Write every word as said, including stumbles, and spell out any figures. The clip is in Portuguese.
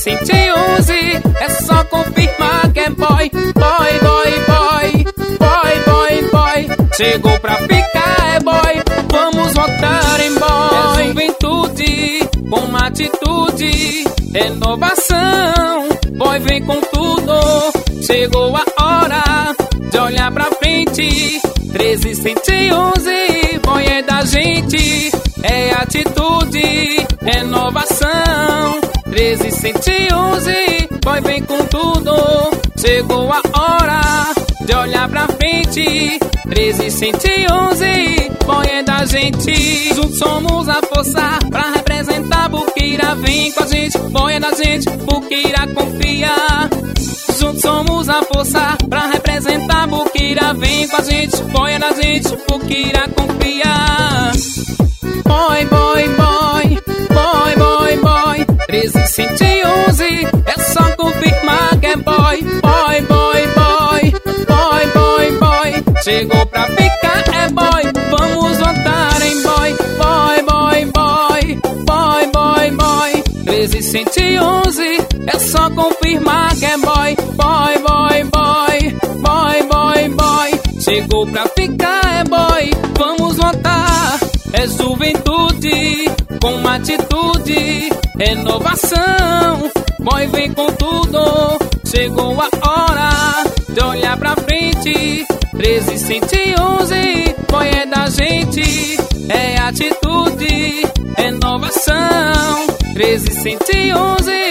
cento e onze. É só confirmar que é boy, boy, boy, boy, boy, boy, boy. Chegou pra ficar, é boy, vamos votar em boy. É juventude com uma atitude, renovação. Boy vem com tudo, chegou a hora de olhar pra frente. Treze, cento e onze, boy é da gente, é atitude, renovação. Treze, cento e onze, boy vem com tudo, chegou a hora de olhar pra frente. Treze, cento e onze, boy é da gente. Juntos somos a força pra representar Buquira. Vem com a gente, boy é da gente, Buquira confia. Juntos somos a força pra representar Buquira. Vem com a gente, boy é da gente, Buquira confia. Boy, boy, boy, boy, boy, boy. Treze, cento e onze, é só confirmar que é boy, boy, boy, boy, boy, boy, boy. Chegou pra ficar, é boy, vamos votar em boy, boy, boy, boy, boy, boy, boy. Treze, cento e onze, é só confirmar que é boy, boy, boy, boy, boy, boy, boy. Chegou pra ficar, é boy, vamos votar. É juventude com uma atitude, renovação. Boy vem com tudo, chegou a hora de olhar pra frente. Treze, cento e onze, boy é da gente, é atitude, renovação. Treze, cento e onze.